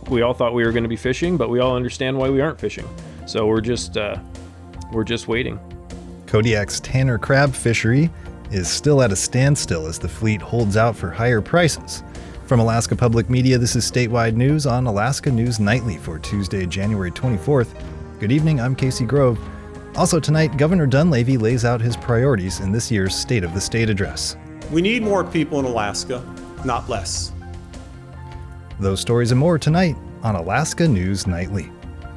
We all thought we were going to be fishing, but we all understand why we aren't fishing. So we're just waiting. Kodiak's Tanner crab fishery is still at a standstill as the fleet holds out for higher prices. From Alaska Public Media, this is Statewide News on Alaska News Nightly for Tuesday, January 24th. Good evening, I'm Casey Grove. Also tonight, Governor Dunleavy lays out his priorities in this year's State of the State address. We need more people in Alaska, not less. Those stories and more tonight on Alaska News Nightly.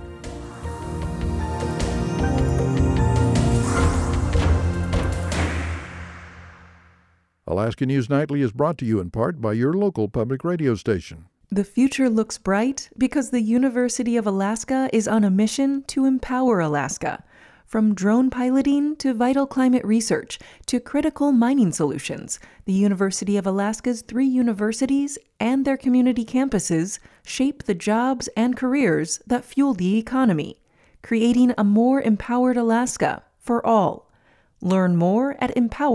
Alaska News Nightly is brought to you in part by your local public radio station. The future looks bright because the University of Alaska is on a mission to empower Alaska. From drone piloting to vital climate research to critical mining solutions, the University of Alaska's 3 universities and their community campuses shape the jobs and careers that fuel the economy, creating a more empowered Alaska for all. Learn more at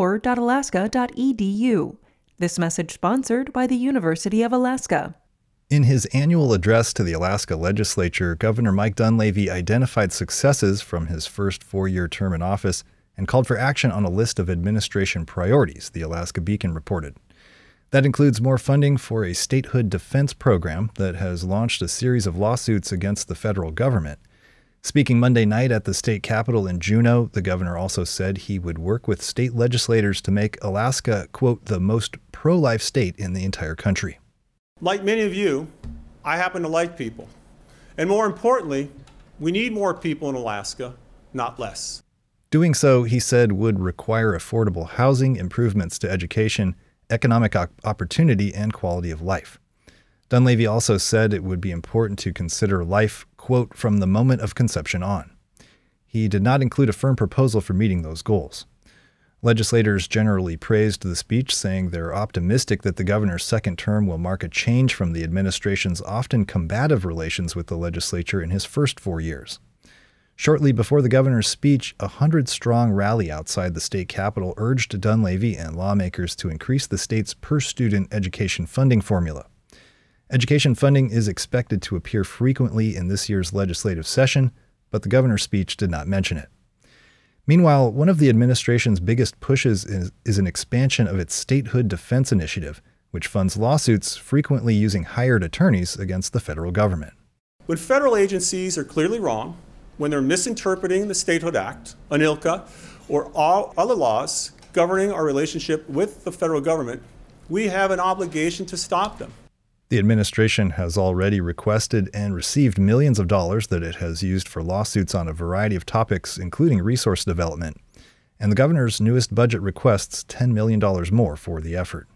empower.alaska.edu. This message sponsored by the University of Alaska. In his annual address to the Alaska Legislature, Governor Mike Dunleavy identified successes from his first 4-year term in office and called for action on a list of administration priorities, the Alaska Beacon reported. That includes more funding for a statehood defense program that has launched a series of lawsuits against the federal government. Speaking Monday night at the state capitol in Juneau, the governor also said he would work with state legislators to make Alaska, quote, the most pro-life state in the entire country. Like many of you, I happen to like people. And more importantly, we need more people in Alaska, not less. Doing so, he said, would require affordable housing, improvements to education, economic opportunity, and quality of life. Dunleavy also said it would be important to consider life, quote, from the moment of conception on. He did not include a firm proposal for meeting those goals. Legislators generally praised the speech, saying they're optimistic that the governor's second term will mark a change from the administration's often combative relations with the legislature in his first 4 years. Shortly before the governor's speech, a 100-strong rally outside the state capitol urged Dunleavy and lawmakers to increase the state's per-student education funding formula. Education funding is expected to appear frequently in this year's legislative session, but the governor's speech did not mention it. Meanwhile, one of the administration's biggest pushes is an expansion of its statehood defense initiative, which funds lawsuits frequently using hired attorneys against the federal government. When federal agencies are clearly wrong, when they're misinterpreting the Statehood Act, ANILCA, or all other laws governing our relationship with the federal government, we have an obligation to stop them. The administration has already requested and received millions of dollars that it has used for lawsuits on a variety of topics, including resource development. And the governor's newest budget requests $10 million more for the effort.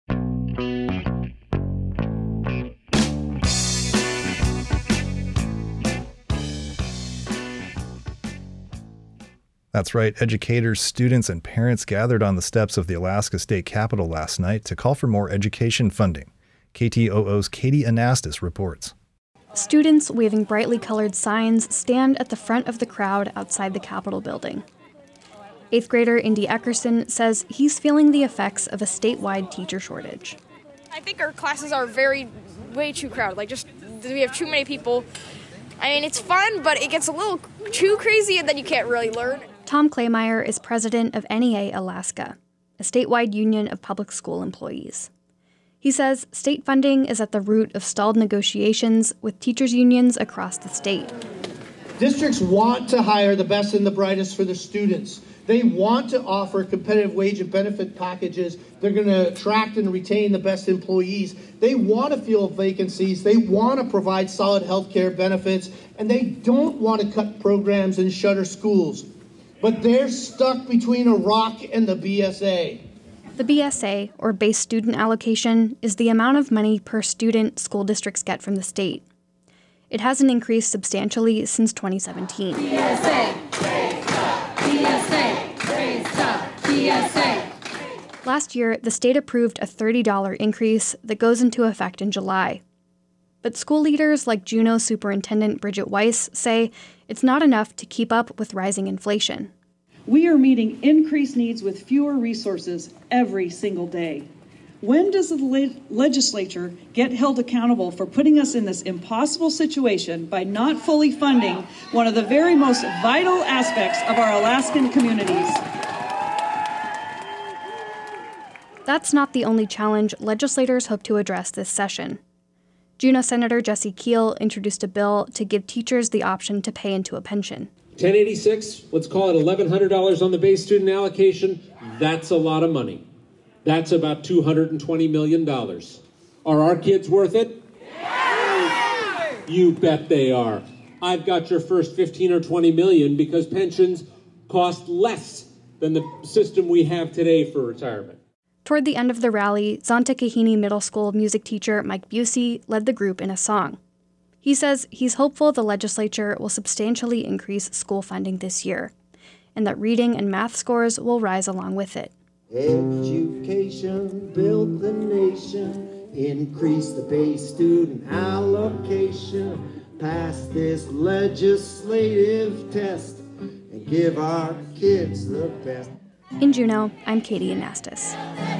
That's right, educators, students, and parents gathered on the steps of the Alaska State Capitol last night to call for more education funding. KTOO's Katie Anastas reports. Students waving brightly colored signs stand at the front of the crowd outside the Capitol building. 8th grader Indy Eckerson says he's feeling the effects of a statewide teacher shortage. I think our classes are way too crowded. We have too many people. I mean, it's fun, but it gets a little too crazy and then you can't really learn. Tom Claymire is president of NEA Alaska, a statewide union of public school employees. He says state funding is at the root of stalled negotiations with teachers' unions across the state. Districts want to hire the best and the brightest for their students. They want to offer competitive wage and benefit packages. They're going to attract and retain the best employees. They want to fill vacancies. They want to provide solid health care benefits. And they don't want to cut programs and shutter schools. But they're stuck between a rock and the BSA. The BSA, or Base Student Allocation, is the amount of money per student school districts get from the state. It hasn't increased substantially since 2017. BSA, raise up, BSA, raise up, BSA. Last year, the state approved a $30 increase that goes into effect in July. But school leaders like Juneau Superintendent Bridget Weiss say it's not enough to keep up with rising inflation. We are meeting increased needs with fewer resources every single day. When does the legislature get held accountable for putting us in this impossible situation by not fully funding one of the very most vital aspects of our Alaskan communities? That's not the only challenge legislators hope to address this session. Juneau Senator Jesse Keel introduced a bill to give teachers the option to pay into a pension. 1086, let's call it $1,100 on the base student allocation. That's a lot of money. That's about $220 million. Are our kids worth it? Yeah! You bet they are. I've got your first 15 or 20 million because pensions cost less than the system we have today for retirement. Toward the end of the rally, Zonta Kahini Middle School music teacher Mike Busey led the group in a song. He says he's hopeful the legislature will substantially increase school funding this year, and that reading and math scores will rise along with it. Education, build the nation, increase the base student allocation, pass this legislative test, and give our kids the best. In Juneau, I'm Katie Anastas.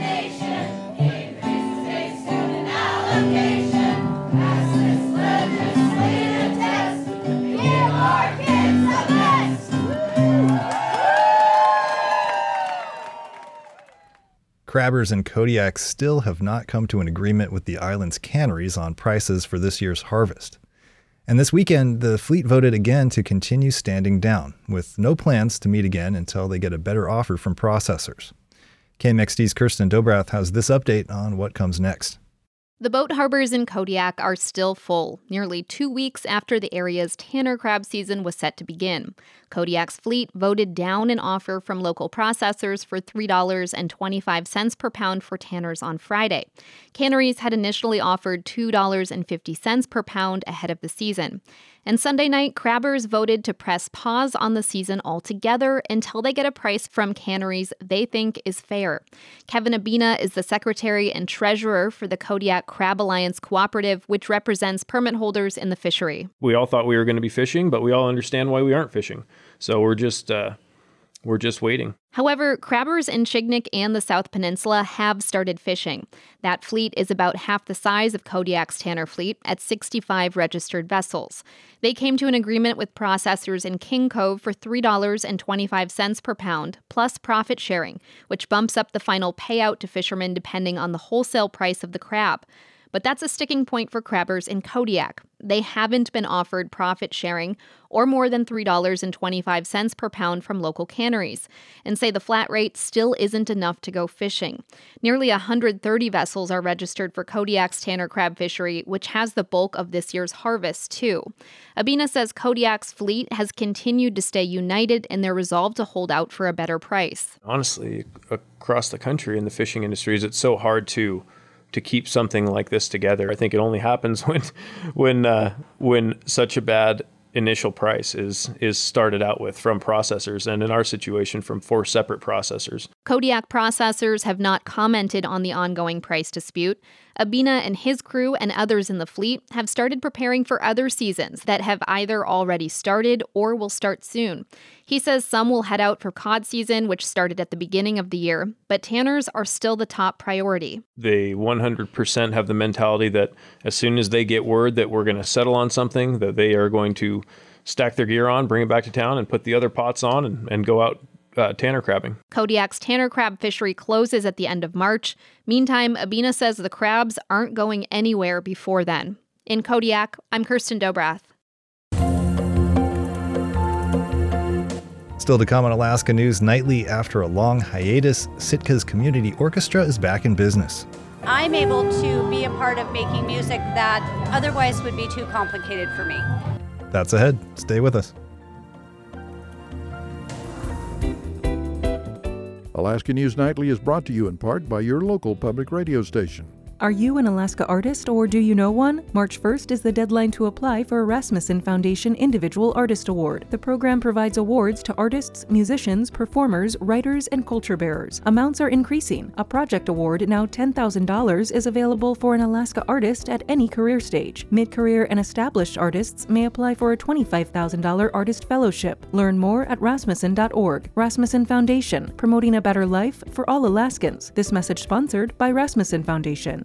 Crabbers and Kodiak still have not come to an agreement with the island's canneries on prices for this year's harvest. And this weekend, the fleet voted again to continue standing down, with no plans to meet again until they get a better offer from processors. KMXD's Kirsten Dobrath has this update on what comes next. The boat harbors in Kodiak are still full, nearly 2 weeks after the area's tanner crab season was set to begin. Kodiak's fleet voted down an offer from local processors for $3.25 per pound for tanners on Friday. Canneries had initially offered $2.50 per pound ahead of the season. And Sunday night, crabbers voted to press pause on the season altogether until they get a price from canneries they think is fair. Kevin Abina is the secretary and treasurer for the Kodiak Crab Alliance Cooperative, which represents permit holders in the fishery. We all thought we were going to be fishing, but we all understand why we aren't fishing. So we're just waiting. However, crabbers in Chignik and the South Peninsula have started fishing. That fleet is about half the size of Kodiak's tanner fleet at 65 registered vessels. They came to an agreement with processors in King Cove for $3.25 per pound, plus profit sharing, which bumps up the final payout to fishermen depending on the wholesale price of the crab. But that's a sticking point for crabbers in Kodiak. They haven't been offered profit sharing or more than $3.25 per pound from local canneries, and say the flat rate still isn't enough to go fishing. Nearly 130 vessels are registered for Kodiak's tanner crab fishery, which has the bulk of this year's harvest, too. Abina says Kodiak's fleet has continued to stay united in their resolve to hold out for a better price. Honestly, across the country in the fishing industries, it's so hard to keep something like this together. I think it only happens when such a bad initial price is started out with from processors, and in our situation from 4 separate processors. Kodiak processors have not commented on the ongoing price dispute. Abina and his crew and others in the fleet have started preparing for other seasons that have either already started or will start soon. He says some will head out for cod season, which started at the beginning of the year, but tanners are still the top priority. They 100% have the mentality that as soon as they get word that we're going to settle on something, that they are going to stack their gear on, bring it back to town, and put the other pots on and go out tanner crabbing. Kodiak's tanner crab fishery closes at the end of March. Meantime, Abina says the crabs aren't going anywhere before then. In Kodiak, I'm Kirsten Dobrath. Still to come on Alaska News Nightly, after a long hiatus, Sitka's Community Orchestra is back in business. I'm able to be a part of making music that otherwise would be too complicated for me. That's ahead. Stay with us. Alaska News Nightly is brought to you in part by your local public radio station. Are you an Alaska artist or do you know one? March 1st is the deadline to apply for a Rasmussen Foundation Individual Artist Award. The program provides awards to artists, musicians, performers, writers, and culture bearers. Amounts are increasing. A project award, now $10,000, is available for an Alaska artist at any career stage. Mid-career and established artists may apply for a $25,000 artist fellowship. Learn more at rasmussen.org. Rasmussen Foundation, promoting a better life for all Alaskans. This message sponsored by Rasmussen Foundation.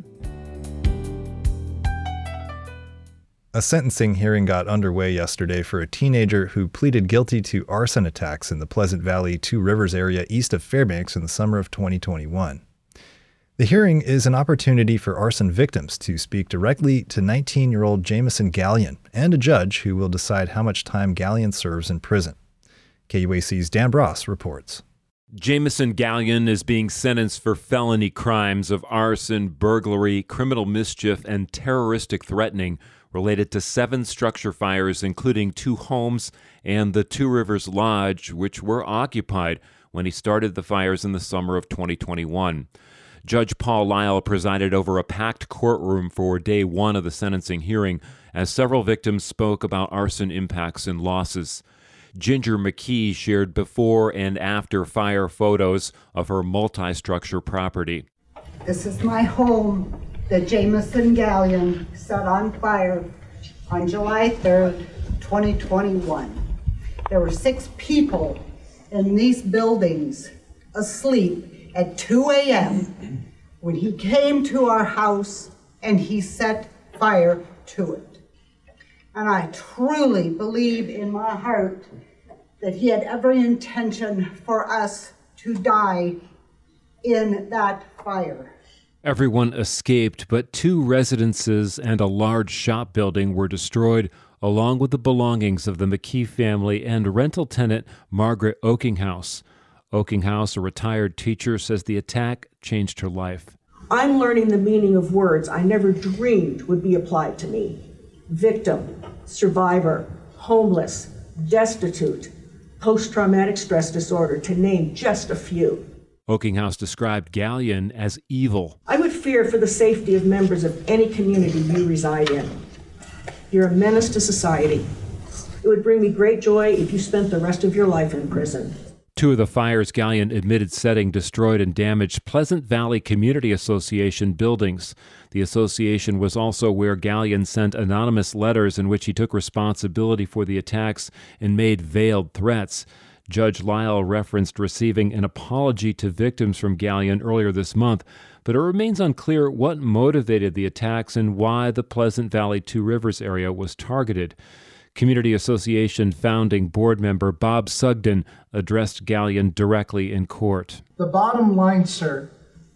A sentencing hearing got underway yesterday for a teenager who pleaded guilty to arson attacks in the Pleasant Valley Two Rivers area east of Fairbanks in the summer of 2021. The hearing is an opportunity for arson victims to speak directly to 19-year-old Jamison Gallion and a judge who will decide how much time Gallion serves in prison. KUAC's Dan Bross reports. Jamison Gallion is being sentenced for felony crimes of arson, burglary, criminal mischief, and terroristic threatening related to 7 structure fires, including 2 homes and the Two Rivers Lodge, which were occupied when he started the fires in the summer of 2021. Judge Paul Lyle presided over a packed courtroom for day 1 of the sentencing hearing as several victims spoke about arson impacts and losses. Ginger McKee shared before and after fire photos of her multi-structure property. This is my home that Jamison Gallion set on fire on July 3rd, 2021. There were 6 people in these buildings asleep at 2 a.m. when he came to our house and he set fire to it. And I truly believe in my heart that he had every intention for us to die in that fire. Everyone escaped, but 2 residences and a large shop building were destroyed, along with the belongings of the McKee family and rental tenant Margaret Oakinghouse. Oakinghouse, a retired teacher, says the attack changed her life. I'm learning the meaning of words I never dreamed would be applied to me. Victim, survivor, homeless, destitute, post-traumatic stress disorder, to name just a few. Oakinghouse described Gallion as evil. I would fear for the safety of members of any community you reside in. You're a menace to society. It would bring me great joy if you spent the rest of your life in prison. 2 of the fires Gallion admitted setting destroyed and damaged Pleasant Valley Community Association buildings. The association was also where Gallion sent anonymous letters in which he took responsibility for the attacks and made veiled threats. Judge Lyle referenced receiving an apology to victims from Gallion earlier this month, but it remains unclear what motivated the attacks and why the Pleasant Valley Two Rivers area was targeted. Community Association founding board member Bob Sugden addressed Gallion directly in court. The bottom line, sir,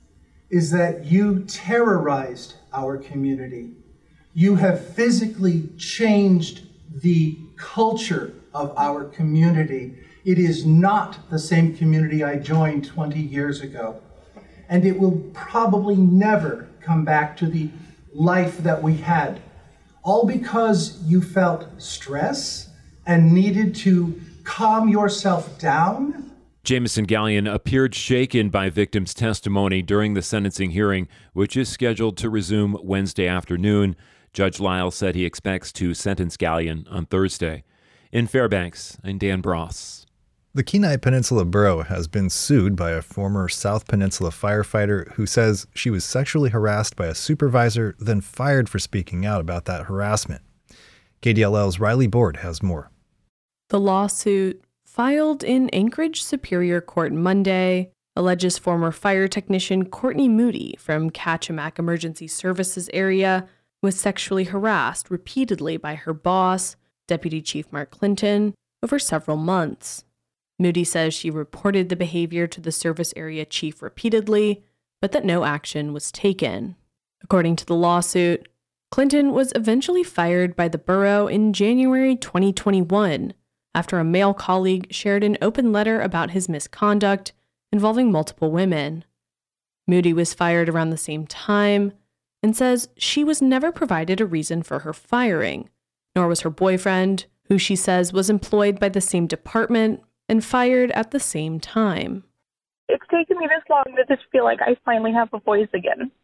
is that you terrorized our community. You have physically changed the culture of our community. It is not the same community I joined 20 years ago. And it will probably never come back to the life that we had. All because you felt stress and needed to calm yourself down? Jamison Gallion appeared shaken by victims' testimony during the sentencing hearing, which is scheduled to resume Wednesday afternoon. Judge Lyle said he expects to sentence Gallion on Thursday. In Fairbanks, I'm Dan Bross. The Kenai Peninsula Borough has been sued by a former South Peninsula firefighter who says she was sexually harassed by a supervisor, then fired for speaking out about that harassment. KDLL's Riley Board has more. The lawsuit, filed in Anchorage Superior Court Monday, alleges former fire technician Courtney Moody from Kachemak Emergency Services area was sexually harassed repeatedly by her boss, Deputy Chief Mark Clinton, over several months. Moody says she reported the behavior to the service area chief repeatedly, but that no action was taken. According to the lawsuit, Clinton was eventually fired by the borough in January 2021 after a male colleague shared an open letter about his misconduct involving multiple women. Moody was fired around the same time and says she was never provided a reason for her firing, nor was her boyfriend, who she says was employed by the same department and fired at the same time. It's taken me this long to just feel like I finally have a voice again.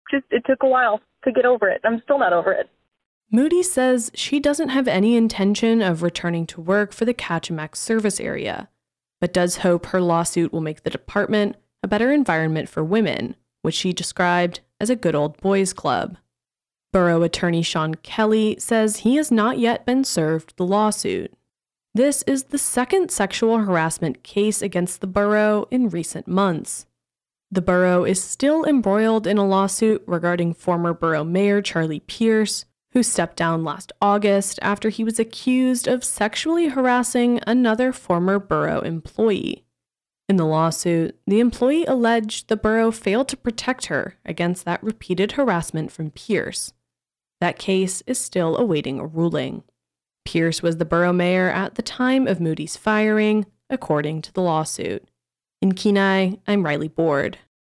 it took a while to get over it. I'm still not over it. Moody says she doesn't have any intention of returning to work for the Kachemak service area, but does hope her lawsuit will make the department a better environment for women, which she described as a good old boys club. Borough Attorney Sean Kelly says he has not yet been served the lawsuit. This is the second sexual harassment case against the borough in recent months. The borough is still embroiled in a lawsuit regarding former borough mayor Charlie Pierce, who stepped down last August after he was accused of sexually harassing another former borough employee. In the lawsuit, the employee alleged the borough failed to protect her against that repeated harassment from Pierce. That case is still awaiting a ruling. Pierce was the borough mayor at the time of Moody's firing, according to the lawsuit. In Kenai, I'm Riley Board.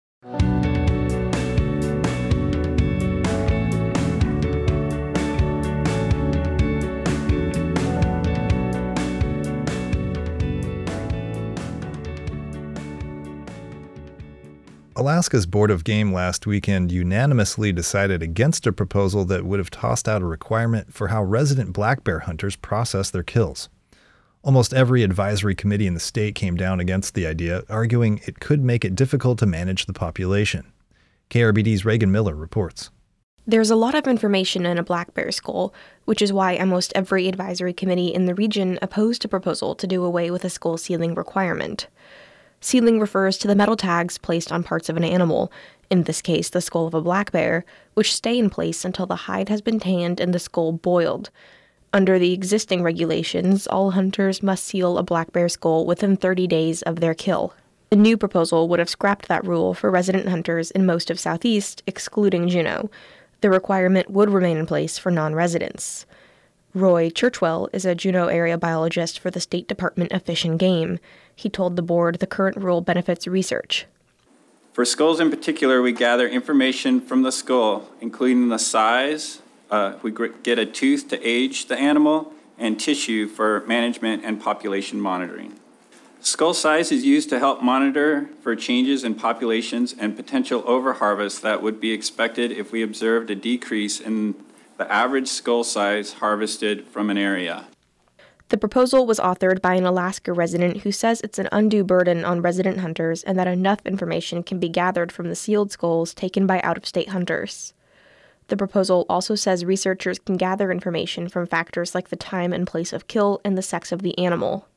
Alaska's Board of Game last weekend unanimously decided against a proposal that would have tossed out a requirement for how resident black bear hunters process their kills. Almost every advisory committee in the state came down against the idea, arguing it could make it difficult to manage the population. KRBD's Reagan Miller reports. There's a lot of information in a black bear skull, which is why almost every advisory committee in the region opposed a proposal to do away with a skull sealing requirement. Sealing refers to the metal tags placed on parts of an animal, in this case the skull of a black bear, which stay in place until the hide has been tanned and the skull boiled. Under the existing regulations, all hunters must seal a black bear skull within 30 days of their kill. The new proposal would have scrapped that rule for resident hunters in most of Southeast, excluding Juneau. The requirement would remain in place for non-residents. Roy Churchwell is a Juneau area biologist for the State Department of Fish and Game. He told the board the current rule benefits research. For skulls in particular, we gather information from the skull, including the size. We get a tooth to age the animal and tissue for management and population monitoring. Skull size is used to help monitor for changes in populations and potential overharvest that would be expected if we observed a decrease in the average skull size harvested from an area. The proposal was authored by an Alaska resident who says it's an undue burden on resident hunters and that enough information can be gathered from the sealed skulls taken by out-of-state hunters. The proposal also says researchers can gather information from factors like the time and place of kill and the sex of the animal.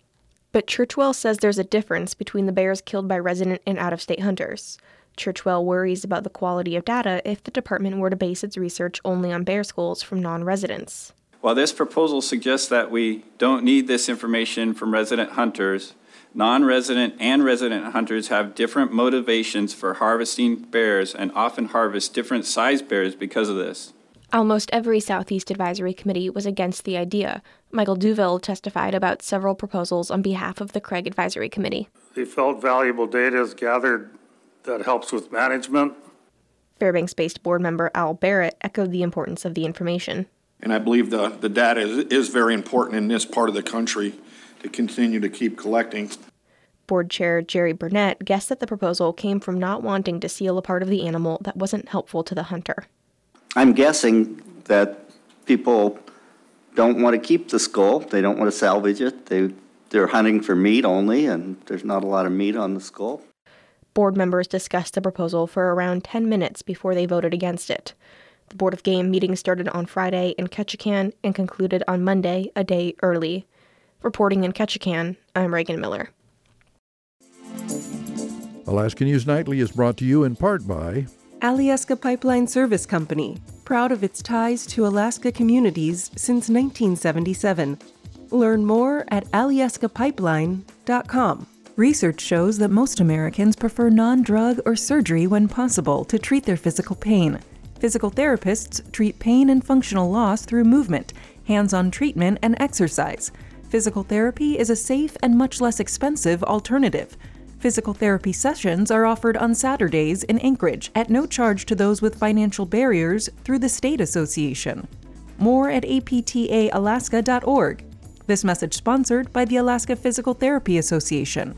But Churchwell says there's a difference between the bears killed by resident and out-of-state hunters. Churchwell worries about the quality of data if the department were to base its research only on bear skulls from non-residents. While this proposal suggests that we don't need this information from resident hunters, non-resident and resident hunters have different motivations for harvesting bears and often harvest different size bears because of this. Almost every Southeast Advisory Committee was against the idea. Michael Duville testified about several proposals on behalf of the Craig Advisory Committee. They felt valuable data is gathered that helps with management. Fairbanks-based board member Al Barrett echoed the importance of the information. And I believe the data is very important in this part of the country to continue to keep collecting. Board Chair Jerry Burnett guessed that the proposal came from not wanting to seal a part of the animal that wasn't helpful to the hunter. I'm guessing that people don't want to keep the skull. They don't want to salvage it. They're hunting for meat only, and there's not a lot of meat on the skull. Board members discussed the proposal for around 10 minutes before they voted against it. The Board of Game meeting started on Friday in Ketchikan and concluded on Monday, a day early. Reporting in Ketchikan, I'm Reagan Miller. Alaska News Nightly is brought to you in part by Alyeska Pipeline Service Company, proud of its ties to Alaska communities since 1977. Learn more at alyeskapipeline.com. Research shows that most Americans prefer non-drug or surgery when possible to treat their physical pain. Physical therapists treat pain and functional loss through movement, hands-on treatment, and exercise. Physical therapy is a safe and much less expensive alternative. Physical therapy sessions are offered on Saturdays in Anchorage at no charge to those with financial barriers through the State Association. More at aptaalaska.org. This message sponsored by the Alaska Physical Therapy Association.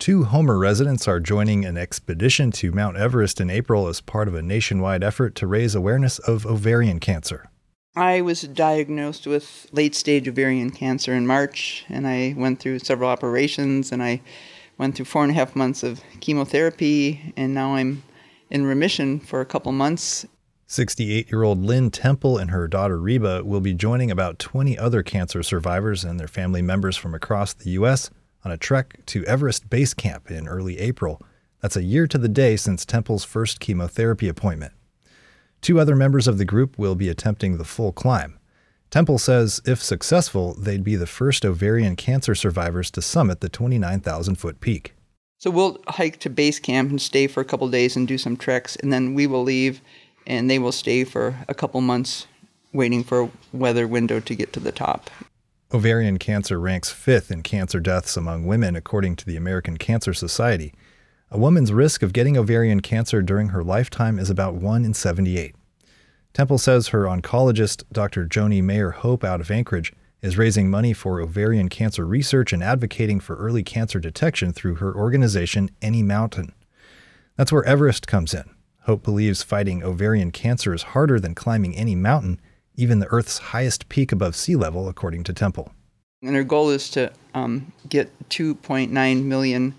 2 Homer residents are joining an expedition to Mount Everest in April as part of a nationwide effort to raise awareness of ovarian cancer. I was diagnosed with late-stage ovarian cancer in March, and I went through several operations, and I went through 4.5 months of chemotherapy, and now I'm in remission for a couple months. 68-year-old Lynn Temple and her daughter Reba will be joining about 20 other cancer survivors and their family members from across the U.S. on a trek to Everest Base Camp in early April. That's a year to the day since Temple's first chemotherapy appointment. 2 other members of the group will be attempting the full climb. Temple says if successful, they'd be the first ovarian cancer survivors to summit the 29,000-foot peak. So we'll hike to base camp and stay for a couple days and do some treks, and then we will leave, and they will stay for a couple months waiting for a weather window to get to the top. Ovarian cancer ranks 5th in cancer deaths among women, according to the American Cancer Society. A woman's risk of getting ovarian cancer during her lifetime is about 1 in 78. Temple says her oncologist, Dr. Joni Mayer Hope out of Anchorage, is raising money for ovarian cancer research and advocating for early cancer detection through her organization, Any Mountain. That's where Everest comes in. Hope believes fighting ovarian cancer is harder than climbing any mountain, even the Earth's highest peak above sea level, according to Temple. And their goal is to get $2.9 million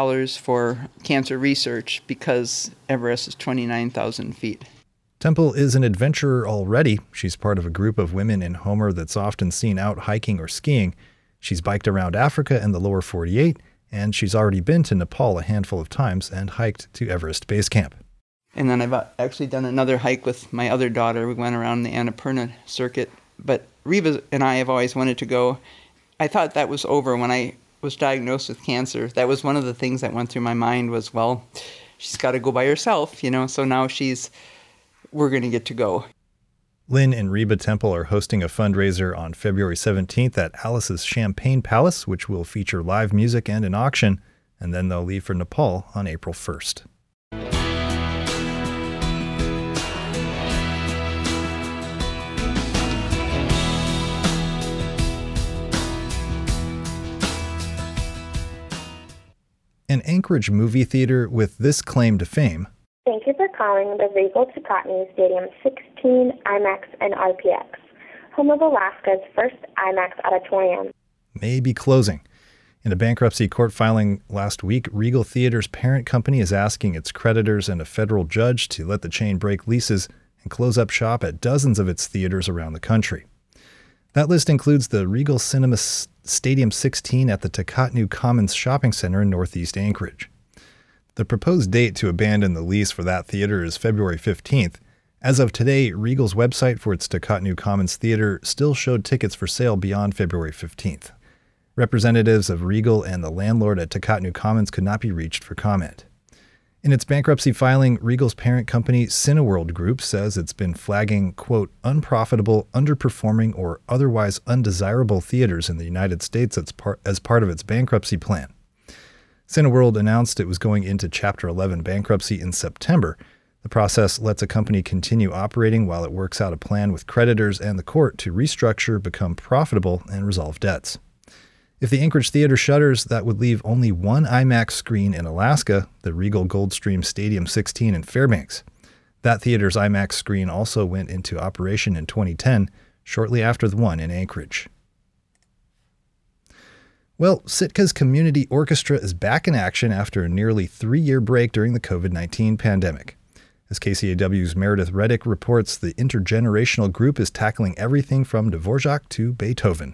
for cancer research because Everest is 29,000 feet. Temple is an adventurer already. She's part of a group of women in Homer that's often seen out hiking or skiing. She's biked around Africa and the lower 48, and she's already been to Nepal a handful of times and hiked to Everest Base Camp. And then I've actually done another hike with my other daughter. We went around the Annapurna circuit. But Reba and I have always wanted to go. I thought that was over when I was diagnosed with cancer. That was one of the things that went through my mind was, well, she's got to go by herself, So now we're going to get to go. Lynn and Reba Temple are hosting a fundraiser on February 17th at Alice's Champagne Palace, which will feature live music and an auction, and then they'll leave for Nepal on April 1st. An Anchorage movie theater with this claim to fame. Thank you for calling the Regal Tacotny Stadium 16 IMAX and RPX, home of Alaska's first IMAX auditorium. May be closing. In a bankruptcy court filing last week, Regal Theater's parent company is asking its creditors and a federal judge to let the chain break leases and close up shop at dozens of its theaters around the country. That list includes the Regal Cinema Stadium 16 at the Tacotny Commons Shopping Center in northeast Anchorage. The proposed date to abandon the lease for that theater is February 15th. As of today, Regal's website for its Tacotny Commons Theater still showed tickets for sale beyond February 15th. Representatives of Regal and the landlord at Tacotny Commons could not be reached for comment. In its bankruptcy filing, Regal's parent company, Cineworld Group, says it's been flagging, quote, unprofitable, underperforming, or otherwise undesirable theaters in the United States as part of its bankruptcy plan. Cineworld announced it was going into Chapter 11 bankruptcy in September. The process lets a company continue operating while it works out a plan with creditors and the court to restructure, become profitable, and resolve debts. If the Anchorage Theater shutters, that would leave only one IMAX screen in Alaska, the Regal Goldstream Stadium 16 in Fairbanks. That theater's IMAX screen also went into operation in 2010, shortly after the one in Anchorage. Well, Sitka's Community Orchestra is back in action after a nearly 3-year break during the COVID-19 pandemic. As KCAW's Meredith Reddick reports, the intergenerational group is tackling everything from Dvorak to Beethoven.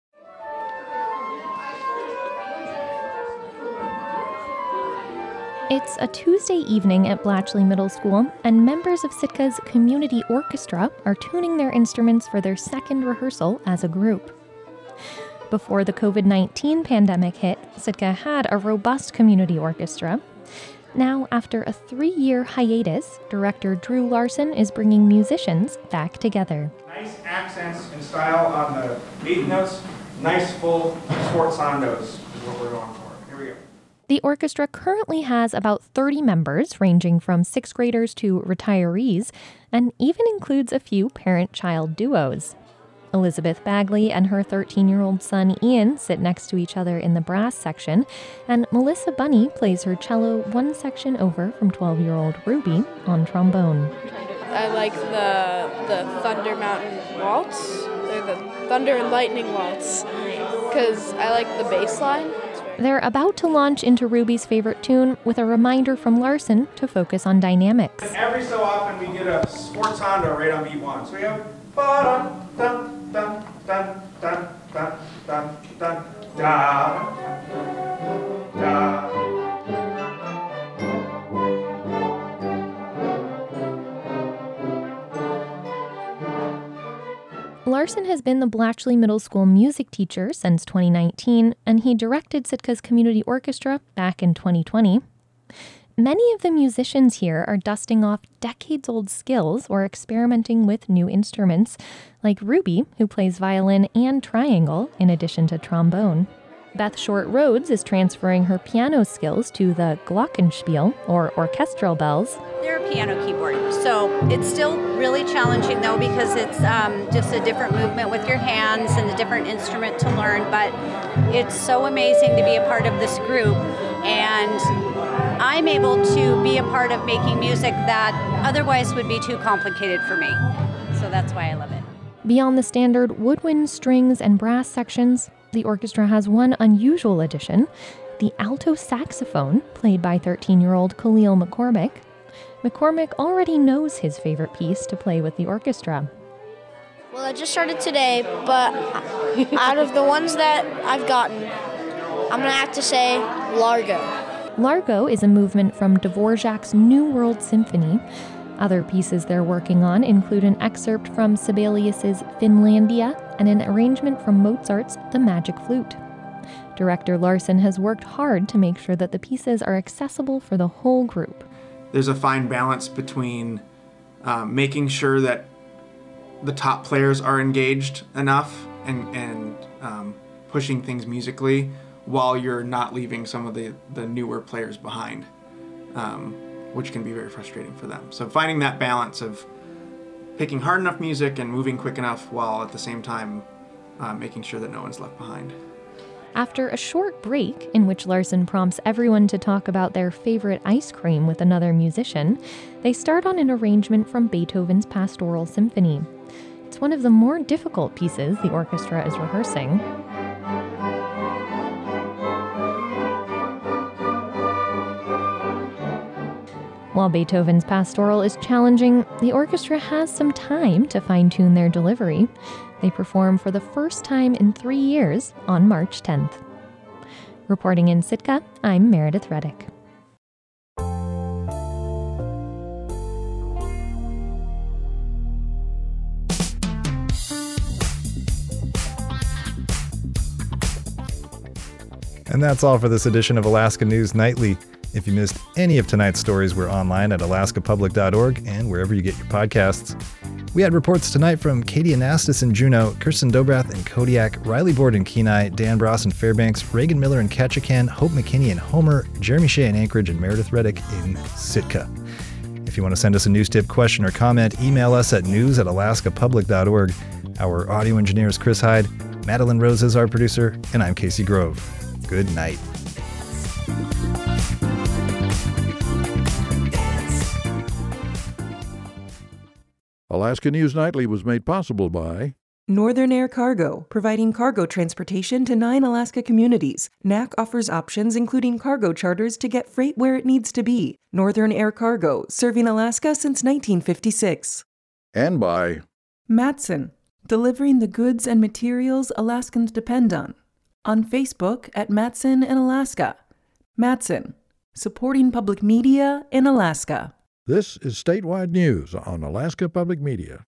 It's a Tuesday evening at Blatchley Middle School, and members of Sitka's Community Orchestra are tuning their instruments for their second rehearsal as a group. Before the COVID-19 pandemic hit, Sitka had a robust community orchestra. Now, after a 3-year hiatus, director Drew Larson is bringing musicians back together. Nice accents and style on the lead notes, nice full sforzandos is what we're going for. Here we go. The orchestra currently has about 30 members, ranging from 6th graders to retirees, and even includes a few parent-child duos. Elizabeth Bagley and her 13-year-old son Ian sit next to each other in the brass section, and Melissa Bunny plays her cello one section over from 12-year-old Ruby on trombone. I like the Thunder Mountain Waltz, or the Thunder and Lightning Waltz, because I like the bass line. They're about to launch into Ruby's favorite tune with a reminder from Larson to focus on dynamics. Every so often we get a sforzando right on beat one. So we have ba-dum, dum, dum, dum, dum, dum, dum, dum, da, da. Larson has been the Blatchley Middle School music teacher since 2019, and he directed Sitka's community orchestra back in 2020. Many of the musicians here are dusting off decades-old skills or experimenting with new instruments, like Ruby, who plays violin and triangle in addition to trombone. Beth Short Rhodes is transferring her piano skills to the glockenspiel, or orchestral bells. They're a piano keyboard, so it's still really challenging though, because it's just a different movement with your hands and a different instrument to learn, but it's so amazing to be a part of this group, and I'm able to be a part of making music that otherwise would be too complicated for me, so that's why I love it. Beyond the standard woodwind, strings, and brass sections, the orchestra has one unusual addition, the alto saxophone, played by 13-year-old Khalil McCormick. McCormick already knows his favorite piece to play with the orchestra. Well, I just started today, but out of the ones that I've gotten, I'm going to have to say Largo. Largo is a movement from Dvorak's New World Symphony. Other pieces they're working on include an excerpt from Sibelius's Finlandia and an arrangement from Mozart's The Magic Flute. Director Larson has worked hard to make sure that the pieces are accessible for the whole group. There's a fine balance between making sure that the top players are engaged enough and pushing things musically while you're not leaving some of the newer players behind, which can be very frustrating for them. So finding that balance of picking hard enough music and moving quick enough while at the same time making sure that no one's left behind. After a short break in which Larson prompts everyone to talk about their favorite ice cream with another musician, they start on an arrangement from Beethoven's Pastoral Symphony. It's one of the more difficult pieces the orchestra is rehearsing. While Beethoven's Pastoral is challenging, the orchestra has some time to fine-tune their delivery. They perform for the first time in 3 years on March 10th. Reporting in Sitka, I'm Meredith Reddick. And that's all for this edition of Alaska News Nightly. If you missed any of tonight's stories, we're online at alaskapublic.org and wherever you get your podcasts. We had reports tonight from Katie Anastas in Juneau, Kirsten Dobrath in Kodiak, Riley Board in Kenai, Dan Bross in Fairbanks, Reagan Miller in Ketchikan, Hope McKinney in Homer, Jeremy Shea in Anchorage, and Meredith Reddick in Sitka. If you want to send us a news tip, question, or comment, email us at news@alaskapublic.org. Our audio engineer is Chris Hyde, Madeline Rose is our producer, and I'm Casey Grove. Good night. Alaska News Nightly was made possible by Northern Air Cargo, providing cargo transportation to 9 Alaska communities. NAC offers options including cargo charters to get freight where it needs to be. Northern Air Cargo, serving Alaska since 1956. And by Matson, delivering the goods and materials Alaskans depend on. On Facebook at Matson in Alaska. Matson, supporting public media in Alaska. This is Statewide News on Alaska Public Media.